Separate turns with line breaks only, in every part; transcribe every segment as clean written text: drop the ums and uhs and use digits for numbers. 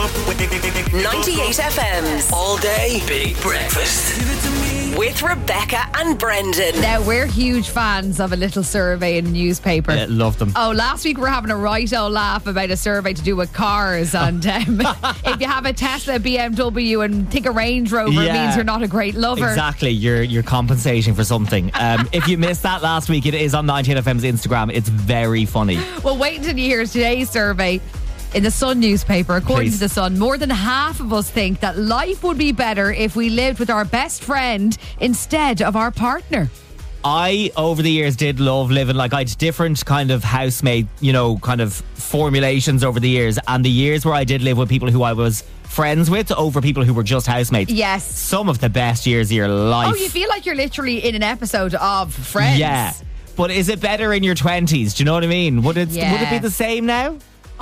98 FM's All Day Big Breakfast with Rebecca and Brendan.
Now, we're huge fans of a little survey in the newspaper.
Yeah, love them.
Oh, last week we were having a right old laugh about a survey to do with cars. And if you have a Tesla, BMW and think a Range Rover, it means you're not a great lover.
Exactly, you're compensating for something. If you missed that last week, it is on 98 FM's Instagram. It's very funny.
Well, wait until you hear today's survey. In the Sun newspaper, according to the Sun, more than half of us think that life would be better if we lived with our best friend instead of our partner.
I, over the years, did love living, like, I had different kind of housemate, kind of formulations over the years. And the years where I did live with people who I was friends with over people who were just housemates.
Yes.
Some of the best years of your life.
Oh, you feel like you're literally in an episode of Friends.
Yeah. But is it better in your 20s? Do you know what I mean? Would it be the same now?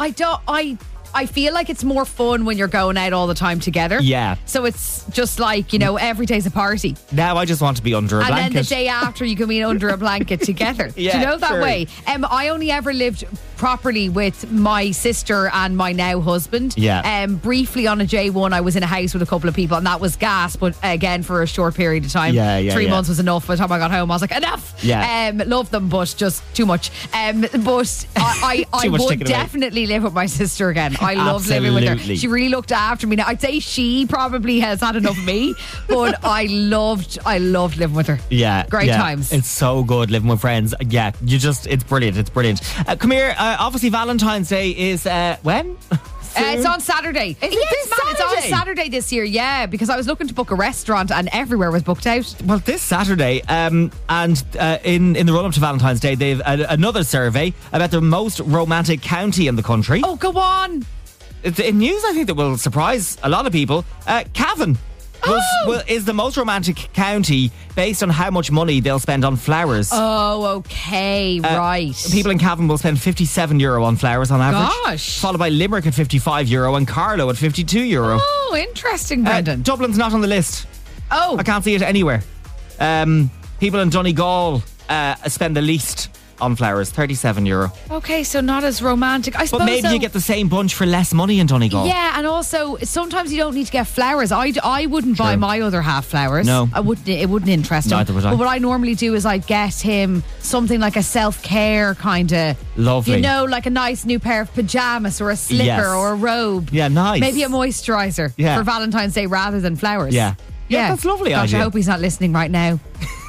I feel like it's more fun when you're going out all the time together.
Yeah.
So it's just like, every day's a party.
Now I just want to be under a blanket.
And then the day after you can be under a blanket together.
Yeah,
do you know that
true.
way? I only ever lived properly with my sister and my now husband.
Yeah.
Briefly on a J1 I was in a house with a couple of people and that was gas, but again for a short period of time.
Yeah,
3 months was enough. By the time I got home I was like, enough.
Yeah.
Love them, but just too much. But I would definitely live with my sister again. I loved living with her. She really looked after me. Now I'd say she probably has had enough of me, but I loved living with her.
Yeah.
Great times.
It's so good living with friends. Yeah, it's brilliant. It's brilliant. Come here. Obviously Valentine's Day is when?
It's on Saturday. It's on Saturday this year, yeah, because I was looking to book a restaurant and everywhere was booked out.
Well, this Saturday, in the run-up to Valentine's Day, they've another survey about the most romantic county in the country.
Oh, go on.
It's in news, I think, that will surprise a lot of people. Cavan is the most romantic county based on how much money they'll spend on flowers.
Oh, okay, right.
People in Cavan will spend €57 on flowers on average.
Gosh.
Followed by Limerick at €55 and Carlow at €52.
Oh, interesting, Brendan.
Dublin's not on the list.
Oh.
I can't see it anywhere. People in Donegal spend the least on flowers, €37.
Okay, so not as romantic. I suppose.
But maybe you get the same bunch for less money in Donegal.
Yeah, and also sometimes you don't need to get flowers. I wouldn't buy my other half flowers.
No,
I wouldn't. It wouldn't interest him.
Neither would I.
But what I normally do is I get him something like a self-care kind of.
Lovely.
Like a nice new pair of pajamas or a slipper or a robe.
Yeah, nice.
Maybe a moisturiser for Valentine's Day rather than flowers.
Yeah, that's lovely.
Gosh,
idea.
I hope he's not listening right now.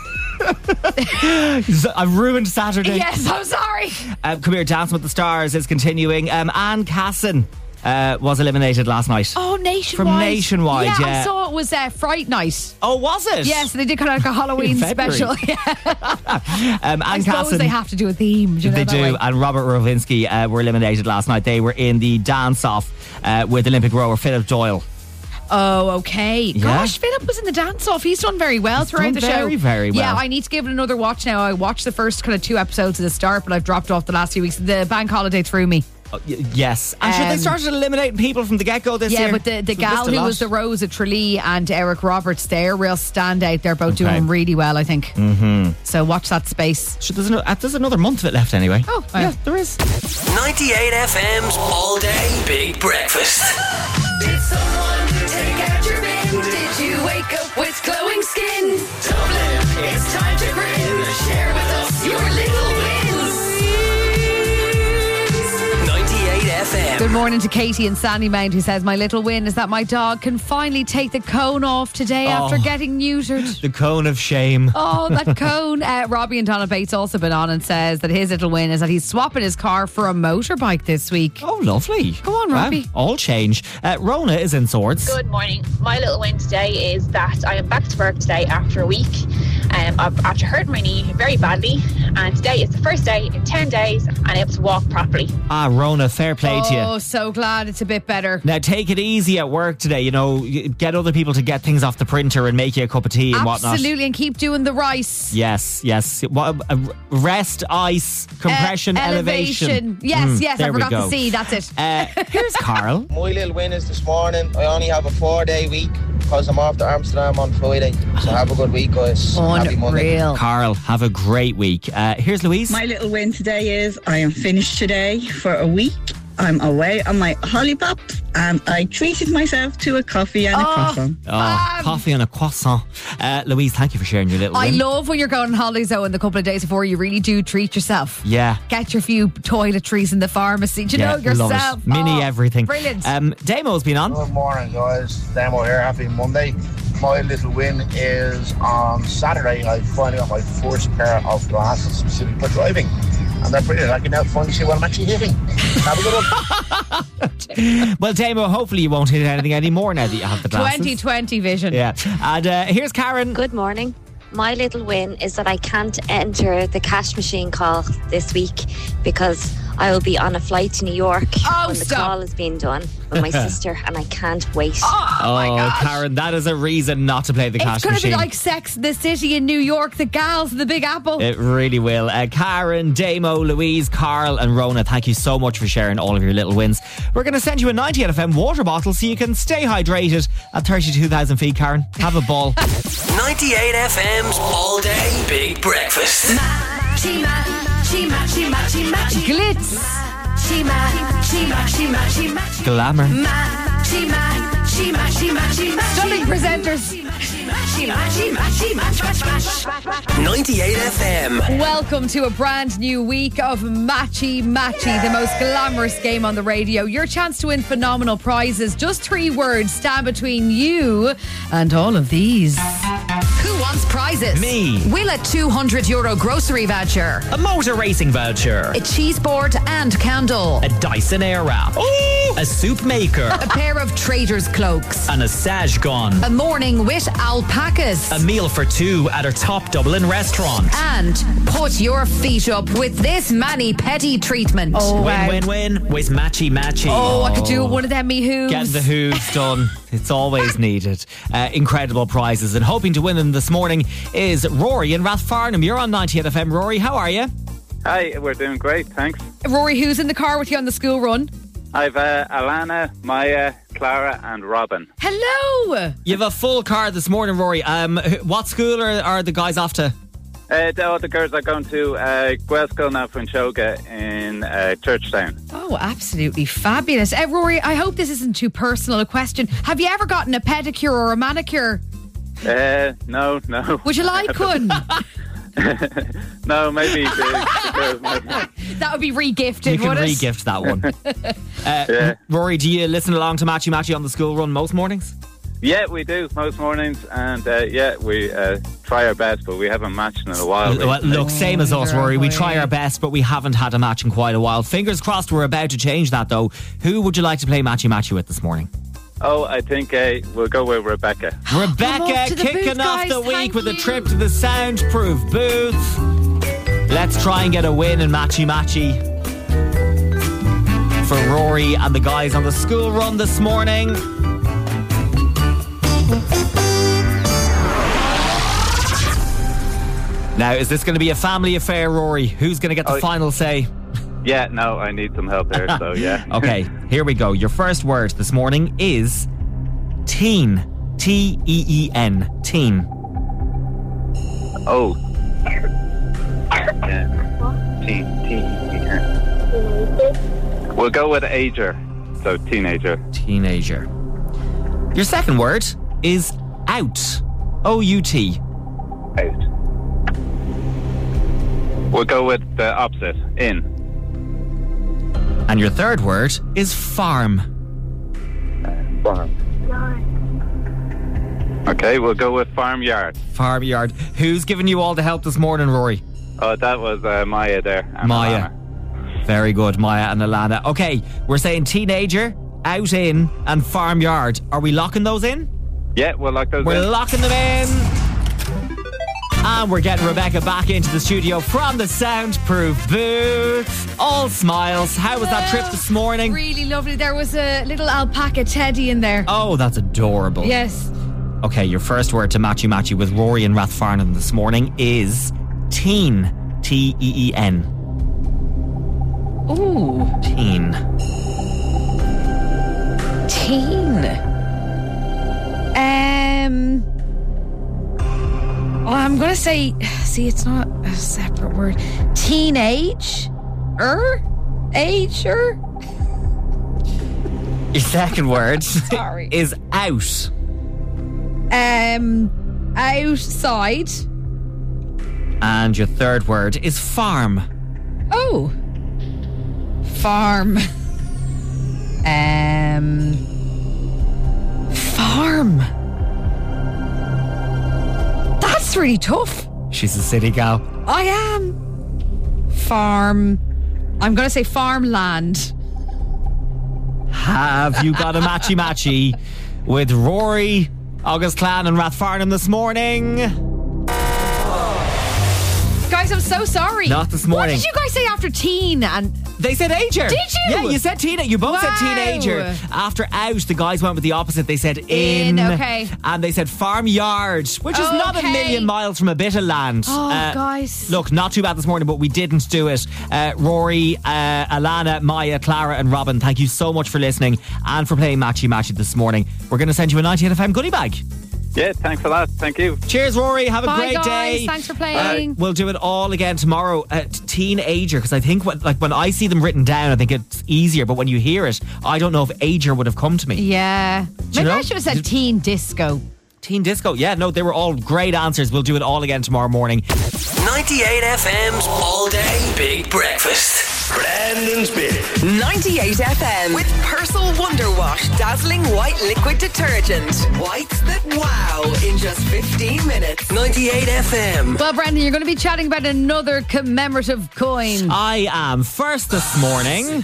I've ruined Saturday.
Yes, I'm sorry.
Come here, Dancing with the Stars is continuing. Anne Casson was eliminated last night.
Oh, Nationwide.
From Nationwide,
yeah. I saw it was Fright Night.
Oh, was it?
Yes, they did kind of like a Halloween special.
Anne
I suppose
Casson,
they have to do a theme.
They do. And Robert Rovinski were eliminated last night. They were in the dance-off with Olympic rower Philip Doyle.
Oh, okay.
Yeah.
Gosh, Philip was in the dance-off. He's done very well throughout the show.
Very, very well.
Yeah, I need to give it another watch now. I watched the first kind of 2 episodes at the start, but I've dropped off the last few weeks. The bank holiday threw me.
Yes. And sure, they started eliminating people from the get-go this year.
Yeah, but the gal who was the Rose of Tralee and Eric Roberts, they're real standout. They're both doing really well, I think. Mm-hmm. So watch that space.
So there's another month of it left anyway.
Oh,
yeah, there is.
98 FM's All Day Big Breakfast.
Did someone take out your bin? Did you wake up with glowing skin? Dublin, it's time to grin. Share with us your little wins.
98 FM.
Good morning to Katie in Sandymount, who says, my little win is that my dog can finally take the cone off today after getting neutered.
The cone of shame.
Oh, that cone. Robbie and Donna Bates also been on and says that his little win is that he's swapping his car for a motorbike this week.
Oh, lovely.
Go on, Robbie.
All change. Rona is in Swords.
Good morning. My little win today is that I am back to work today after a week. After hurting my knee very badly, and today is the first day in 10 days and able to walk properly.
Rona, fair play to you.
Oh, so glad it's a bit better.
Now take it easy at work today. Get other people to get things off the printer and make you a cup of tea and whatnot.
Absolutely, and keep doing the rice.
Yes. Rest, ice, compression, elevation.
Yes, I
there
forgot
we go.
to see. That's it.
Here's Carl.
My little win is this morning. I only have a 4-day week because I'm off to Amsterdam on Friday. So have a good week, guys. Happy Monday.
Unreal.
Carl, have a great week. Here's Louise.
My little win today is I am finished today for a week. I'm away on my Hollipop and I treated myself to a coffee and a croissant.
Coffee and a croissant. Louise, thank you for sharing your little
I
win.
love when you're going on holidays though in the couple of days before, you really do treat yourself.
Yeah.
Get your few toiletries in the pharmacy. Do you know
love
yourself?
it. Mini everything.
Brilliant.
Damo's been on.
Good morning, guys. Damo here. Happy Monday. My little win is on Saturday. I finally got my first pair of glasses specific for driving. And they're brilliant. I can now finally see what I'm actually hitting. Have a good one.
Well, Damo, hopefully you won't hit anything anymore now that you have the glasses.
2020 vision.
Yeah. And here's Karen.
Good morning. My little win is that I can't enter the cash machine call this week because I will be on a flight to New York when the call is being done with my sister, and I can't wait.
Oh my gosh.
Karen, that is a reason not to play the cash machine.
It's going to be like Sex the City in New York, the gals and the Big Apple.
It really will. Karen, Damo, Louise, Carl and Rona, thank you so much for sharing all of your little wins. We're going to send you a 98 FM water bottle so you can stay hydrated at 32,000 feet, Karen. Have a ball.
98 FM's All Day Big Breakfast.
Glitz.
Glamour.
Stunning presenters.
98 FM.
Welcome to a brand new week of Matchy Matchy, the most glamorous game on the radio. Your chance to win phenomenal prizes. Just 3 words stand between you and all of these. Who wants prizes?
Me.
Will a €200 grocery voucher,
A motor racing voucher.
a cheese board and candle,
A Dyson Airwrap. A soup maker.
a pair of trader's cloaks,
And a Sage gun.
a morning with alpacas,
A meal for 2 at our top Dublin restaurant.
and put your feet up with this mani-pedi treatment. Oh,
Win with Matchy Matchy.
Oh, I could do one of them me hooves.
Getting the hooves done. It's always needed. Incredible prizes. And hoping to win them this morning is Rory in Rathfarnham. You're on 98 FM. Rory, how are you?
Hi, we're doing great, thanks.
Rory, who's in the car with you on the school run?
I've Alana, Maya, Clara and Robin.
Hello.
You have a full car this morning, Rory. What school are the guys off to?
The girls are going to Guelsko now Funchoga in Churchtown.
Oh, absolutely fabulous. Rory, I hope this isn't too personal a question. Have you ever gotten a pedicure or a manicure?
No.
Would you like one?
No, maybe the girls might.
That would be re-gifted,
You can
wouldn't it?
re-gift that one.
Yeah.
Rory, do you listen along to Matchy Matchy on the school run most mornings?
Yeah, we do most mornings, and we try our best, but we haven't matched in a while.
Well, look, same as us, Rory. We try our best, but we haven't had a match in quite a while. Fingers crossed we're about to change that, though. Who would you like to play Matchy Matchy with this morning?
Oh, I think we'll go with Rebecca.
Rebecca kicking off the week with a trip to the soundproof booth. Let's try and get a win in Matchy Matchy for Rory and the guys on the school run this morning. Now, is this going to be a family affair, Rory? Who's going to get the final say?
Yeah, no, I need some help there, so yeah.
Okay, here we go. Your first word this morning is teen. T-E-E-N. Teen.
Oh. Yeah. Teen. We'll go with ager. So teenager.
Teenager. Your second word is out. O-U-T.
Out. We'll go with the opposite. In.
And your third word is farm.
Farm. Okay, we'll go with farmyard.
Farmyard. Who's giving you all the help this morning, Rory?
Oh, that was Maya there. And
Maya.
Alana.
Very good, Maya and Alana. Okay, we're saying teenager, out in, and farmyard. Are we locking those in?
Yeah, we'll lock those in.
We're locking them in. And we're getting Rebecca back into the studio from the soundproof booth. All smiles. How was that trip this morning?
Really lovely. There was a little alpaca teddy in there.
Oh, that's adorable.
Yes.
Okay, your first word to Matchy Matchy with Rory and Rathfarnham this morning is teen. T-E-E-N.
Ooh.
Teen.
Well, I'm going to say, see, it's not a separate word. Teenage? Ager?
Your second word
Sorry.
is out.
Outside.
And your third word is farm.
Oh. Farm. Farm. That's really tough.
She's a city gal.
I am. Farm. I'm going to say farmland.
Have you got a matchy with Rory, August Clan and Rathfarnham this morning?
Guys, I'm so sorry.
Not this morning.
What did you guys say after teen? And
they said ager.
Did you?
Yeah, you said teen. You both
Wow.
said teenager. After out, the guys went with the opposite. They said in.
Okay.
And they said farmyard, which is not a
Okay.
million miles from a bit of land.
Oh, guys.
Look, not too bad this morning, but we didn't do it. Rory, Alana, Maya, Clara and Robin, thank you so much for listening and for playing Matchy this morning. We're going to send you a 98 FM goodie bag.
Yeah, thanks a lot. Thank you.
Cheers, Rory. Have a
Bye,
great
guys.
day.
Thanks for playing.
We'll do it all again tomorrow. Teenager, because I think when I see them written down, I think it's easier. But when you hear it, I don't know if ager would have come to me.
Yeah. Maybe
know?
I should have said teen disco.
Teen disco. Yeah, no, they were all great answers. We'll do it all again tomorrow morning.
98 FM's All Day Big Breakfast. Brandon's Big 98 FM with Persil Wonder Wash Dazzling White Liquid Detergent. Whites that wow in just 15 minutes. 98 FM.
Well, Brandon, you're going to be chatting about another commemorative coin.
I am first this morning.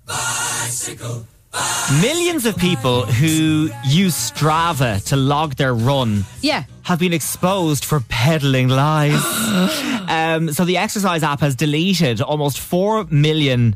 Millions of people who use Strava to log their run
Yeah.
have been exposed for peddling lies. So the exercise app has deleted almost 4 million.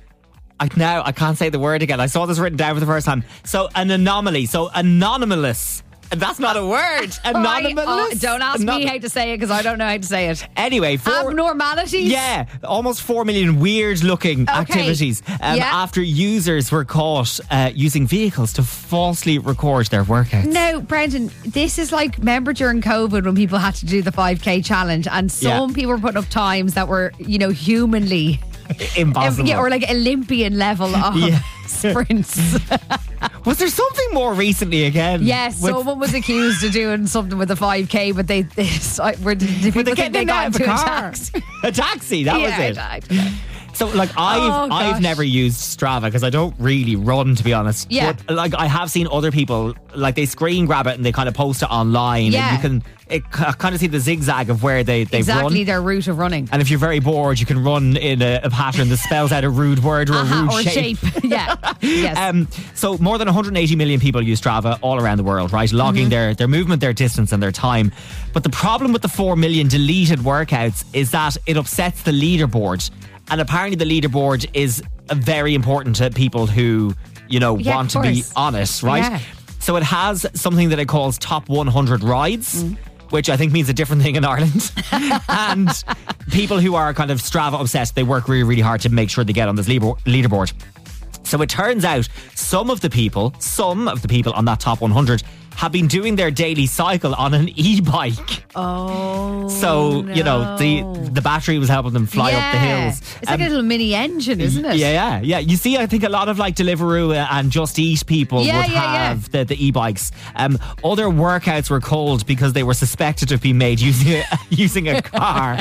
I can't say the word again. I saw this written down for the first time. So an anomaly. So anonymous. That's not a word. Anonymous.
Don't ask me how to say it because I don't know how to say it.
Anyway,
abnormalities?
Yeah, almost 4 million weird-looking activities after users were caught using vehicles to falsely record their workouts.
No, Brendan, this is like, remember during COVID when people had to do the 5K challenge and some people were putting up times that were, humanly
impossible.
Or like Olympian level of sprints.
Was there something more recently again?
Yes, someone was accused of doing something with a 5K, but did people think they got into a taxi?
A taxi, that was it.
I don't know.
So, I've never used Strava because I don't really run, to be honest.
Yeah.
But, I have seen other people, they screen grab it and they kind of post it online.
Yeah.
And you can kind of see the zigzag of where they've run.
Their route of running.
And if you're very bored, you can run in a pattern that spells out a rude word or a rude shape.
Yeah. Yes.
So more than 180 million people use Strava all around the world, right? Logging their movement, their distance and their time. But the problem with the 4 million deleted workouts is that it upsets the leaderboard. And apparently the leaderboard is very important to people who, want to be on it, right?
Yeah.
So it has something that it calls top 100 rides, which I think means a different thing in Ireland. And people who are kind of Strava obsessed, they work really, really hard to make sure they get on this leaderboard. So it turns out some of the people on that top 100 have been doing their daily cycle on an e-bike.
Oh,
so,
no.
the battery was helping them fly up the hills.
It's like a little mini engine, isn't it?
Yeah. You see, I think a lot of Deliveroo and Just Eat people would have the e-bikes. Other workouts were called because they were suspected of being made using a car.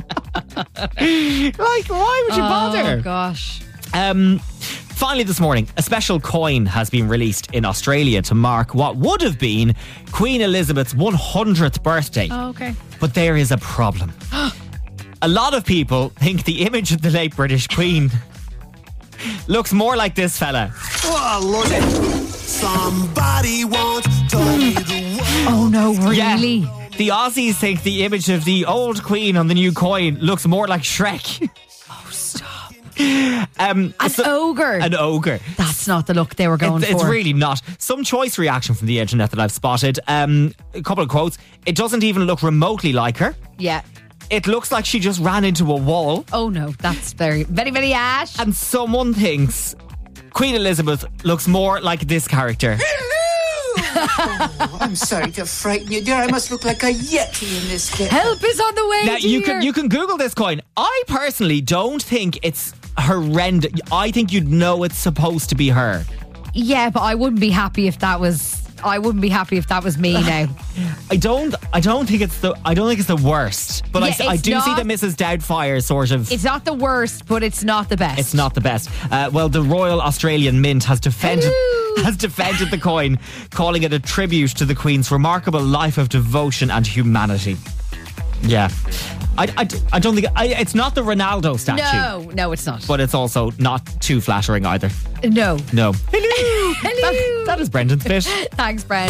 Why would you bother?
Oh, gosh.
Finally this morning, a special coin has been released in Australia to mark what would have been Queen Elizabeth's 100th birthday.
Oh, okay.
But there is a problem. A lot of people think the image of the late British Queen looks more like this fella.
Oh, look it. Somebody once told me the world.
Oh, no, really?
Yeah. The Aussies think the image of the old Queen on the new coin looks more like Shrek.
An ogre.
An ogre.
That's not the look they were going for.
It's really not. Some choice reaction from the internet that I've spotted. A couple of quotes. It doesn't even look remotely like her.
Yeah.
It looks like she just ran into a wall.
Oh no, that's very, very, very ash.
And someone thinks Queen Elizabeth looks more like this character.
Oh, I'm sorry to frighten you, dear. I must look like a yeti in this clip.
Help is on the way.
Now you can Google this coin. I personally don't think it's horrendous. I think you'd know it's supposed to be her.
Yeah, but I wouldn't be happy if that was me now.
I don't think it's the worst, but
Yeah,
I do
not-
see the Mrs. Doubtfire sort of.
It's not the worst, but it's not the best.
It's not the best. Well, the Royal Australian Mint has defended the coin, calling it a tribute to the Queen's remarkable life of devotion and humanity. Yeah. I don't think it's not the Ronaldo statue.
No, it's not.
But it's also not too flattering either.
No.
Hello. That is Brendan's bit.
Thanks, Brent.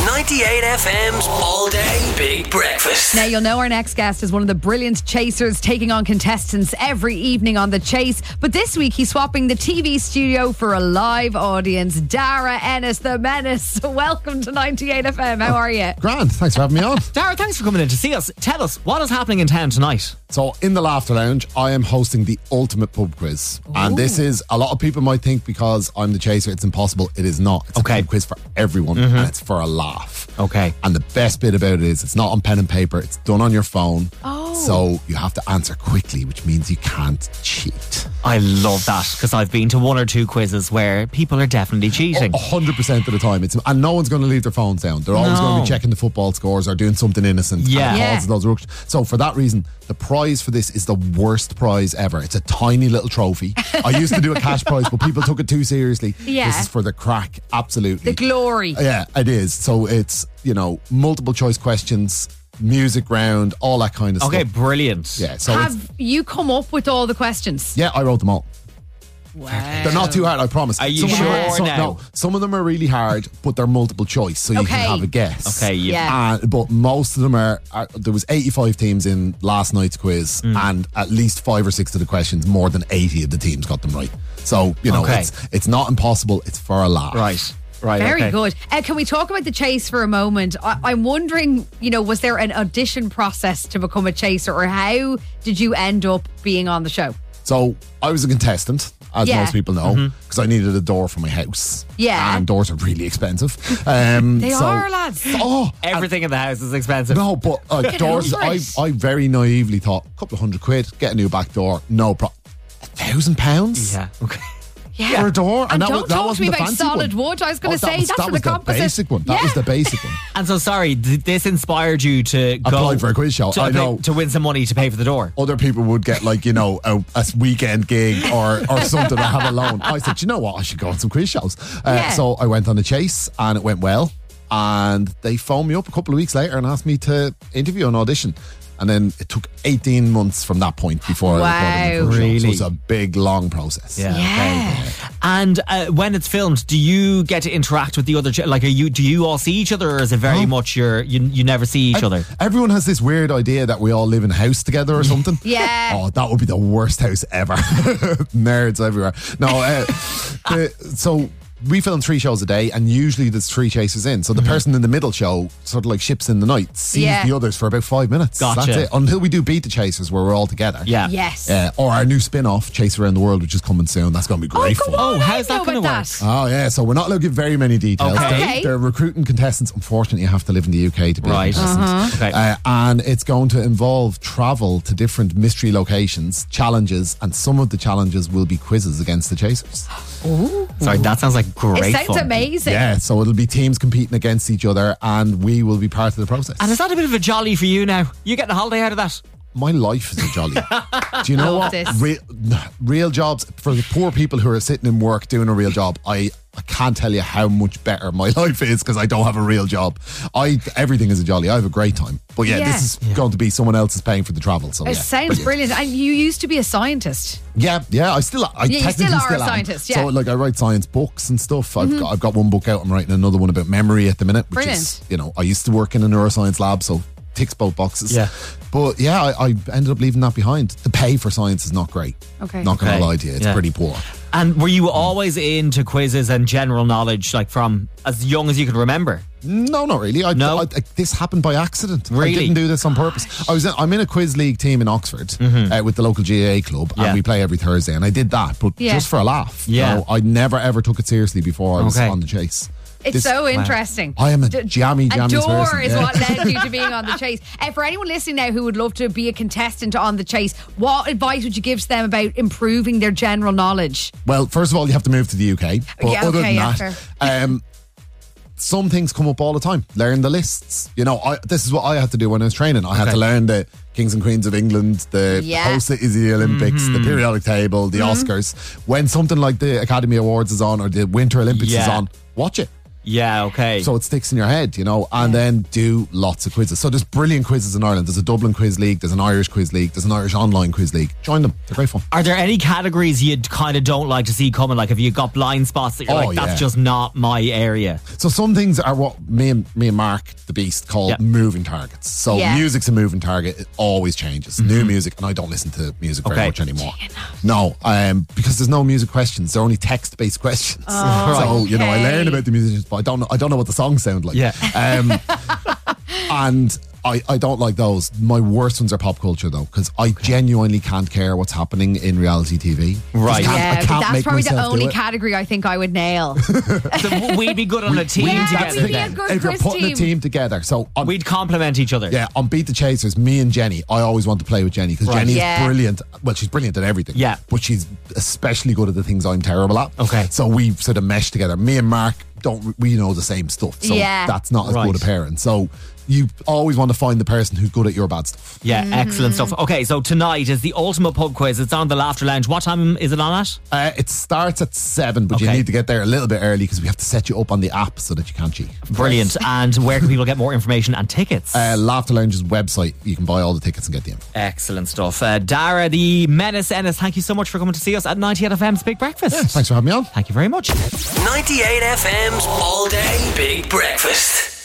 98 FM's All Day Big Breakfast.
Now, you'll know our next guest is one of the brilliant chasers taking on contestants every evening on The Chase. But this week, he's swapping the TV studio for a live audience. Dara Ennis, the Menace. Welcome to 98 FM. How are you?
Grand. Thanks for having me on.
Dara, thanks for coming in to see us. Tell us, what is happening in town tonight?
So, in the Laughter Lounge, I am hosting the ultimate pub quiz. And this is, a lot of people might think because I'm the chaser, it's impossible. It is not. It's a pub quiz for everyone, and it's for a laugh.
Okay.
And the best bit about it is it's not on pen and paper, it's done on your phone. So you have to answer quickly, which means you can't cheat.
I love that, because I've been to one or two quizzes where people are definitely cheating.
100% of the time. And no one's going to leave their phones down. They're always going to be checking the football scores or doing something innocent.
Yeah.
So for that reason, the prize for this is the worst prize ever. It's a tiny little trophy. I used to do a cash prize, but people took it too seriously.
Yeah.
This is for the crack, absolutely.
The glory.
Yeah, it is. So it's, multiple choice questions, music round, all that kind of stuff.
Okay, brilliant.
Yeah. So
Have you come up with all the questions?
yeah, I wrote them all.
Wow.
They're not too hard, I promise.
Are you sure now?
No, some of them are really hard, but they're multiple choice, so you
Okay.
can have a guess.
Okay,
Yeah.
But most of them are there was 85 teams in last night's quiz, and at least 5 or 6 of the questions, more than 80 of the teams got them right. So,
Okay.
it's not impossible, it's for a laugh.
Right.
Very
okay.
good. Can we talk about The Chase for a moment? I'm wondering, was there an audition process to become a chaser, or how did you end up being on the show?
So, I was a contestant, as
Yeah.
most people know, because I needed a door for my house.
Yeah.
And doors are really expensive.
They are, lads.
Oh,
Everything in the house is expensive.
no, but doors,
over it.
I very naively thought, a couple of £100, get a new back door, no problem. £1,000?
Yeah. Okay.
Yeah.
For a door?
And
that
don't
was, that
talk to
wasn't
me
the
about
fancy
solid
one.
wood. I was going to
that
say
was,
that's
that
for
was
the composite.
basic one. That was the basic one.
And so, sorry, this inspired you to go
Apply for a quiz show. I know.
to win some money to pay for the door.
Other people would get a weekend gig or something or have a loan. I said, you know what? I should go on some quiz shows.
Yeah.
So I went on the chase and it went well. And they phoned me up a couple of weeks later and asked me to interview and audition. And then it took 18 months from that point before I recorded the first show.
Really?
So it's a big, long process.
Yeah.
Yeah.
Okay. And when it's filmed, do you get to interact with the other? Do you all see each other, or is it very much you never see each other?
Everyone has this weird idea that we all live in a house together or something.
Yeah.
Oh, that would be the worst house ever. Nerds everywhere. No, so we film 3 shows a day, and usually there's 3 chasers in. So the person in the middle show sort of like ships in the night, sees the others for about 5 minutes.
Gotcha.
That's it. Until we do Beat the Chasers, where we're all together.
Yeah.
Yes.
Or our new spin-off, Chase Around the World, which is coming soon. That's going to be great fun.
Oh, how's that
going
going to
to
work?
Oh, yeah. So we're not allowed to give very many details.
Okay.
They're recruiting contestants. Unfortunately, you have to live in the UK to be
Right.
a contestant.
Okay.
And it's going to involve travel to different mystery locations, challenges, and some of the challenges will be quizzes against the chasers.
Sorry, that sounds like great
It sounds
fun.
amazing.
Yeah, so it'll be teams competing against each other, and we will be part of the process.
And is that a bit of a jolly for you now? You getting a holiday out of that?
My life is a jolly. Do you know
Love
what?
this.
Real jobs, for the poor people who are sitting in work doing a real job, I can't tell you how much better my life is because I don't have a real job. Everything is a jolly. I have a great time. But this is going to be someone else is paying for the travel. So
It sounds brilliant. And you used to be a scientist.
Yeah, I
you
technically
still are a
am.
scientist, yeah.
So I write science books and stuff. I've got one book out. I'm writing another one about memory at the minute, which is, I used to work in a neuroscience lab, so ticks both boxes.
Yeah.
But I ended up leaving that behind. The pay for science is not great.
Okay.
Not going to
Okay.
lie to you. It's
Yeah.
pretty poor.
And were you always into quizzes and general knowledge, like from as young as you can remember?
No, not really. This happened by accident.
Really?
I didn't do this on purpose. I'm in a quiz league team in Oxford with the local GAA club, and we play every Thursday. And I did that, but just for a laugh.
Yeah.
I never ever took it seriously before I was
Okay.
on the chase.
It's so interesting.
I am a jammy person.
Is what led you to being on The Chase. For anyone listening now who would love to be a contestant on The Chase, what advice would you give to them about improving their general knowledge?
Well, first of all, you have to move to the UK. But other than that, some things come up all the time. Learn the lists. You know, this is what I had to do when I was training. I had to learn the Kings and Queens of England, the host is the Olympics, the periodic table, the Oscars. When something like the Academy Awards is on or the Winter Olympics is on, watch it.
Yeah, okay.
So it sticks in your head, you know, and then do lots of quizzes. So there's brilliant quizzes in Ireland. There's a Dublin Quiz League, there's an Irish Quiz League, there's an Irish Online Quiz League. Join them. They're great fun.
Are there any categories you kind of don't like to see coming? Like, have you got blind spots that you're that's just not my area?
So some things are what me and Mark, the Beast, call moving targets. So music's a moving target. It always changes. New music, and I don't listen to music very much anymore. No, because there's no music questions. They're only text-based questions. So, you know, I learn about the musicians, but I don't know what the songs sound like. And I don't like those. My worst ones are pop culture though, because I genuinely can't care what's happening in reality TV.
Right.
That's probably the only category I think I would nail.
So we'd be good on a team together.
We'd be a good
if you're putting a team together, so
we'd complement each other.
Yeah, on Beat the Chasers, me and Jenny, I always want to play with Jenny because Jenny is brilliant. Well, she's brilliant at everything. Yeah, but she's especially good at the things I'm terrible at.
Okay,
so we sort of mesh together. Me and Mark we know the same stuff, so that's not as good a pairing. So you always want to find the person who's good at your bad stuff.
Yeah, excellent stuff. Okay, so tonight is the ultimate pub quiz. It's on the Laughter Lounge. What time is it on at?
It starts at 7, but you need to get there a little bit early because we have to set you up on the app so that you can't cheat.
Brilliant. And where can people get more information and tickets?
Laughter Lounge's website. You can buy all the tickets and get the info.
Excellent stuff. Dara, the Menace Ennis, thank you so much for coming to see us at 98 FM's Big Breakfast.
Yeah, thanks for having me on.
Thank you very much.
98 FM's All Day Big Breakfast.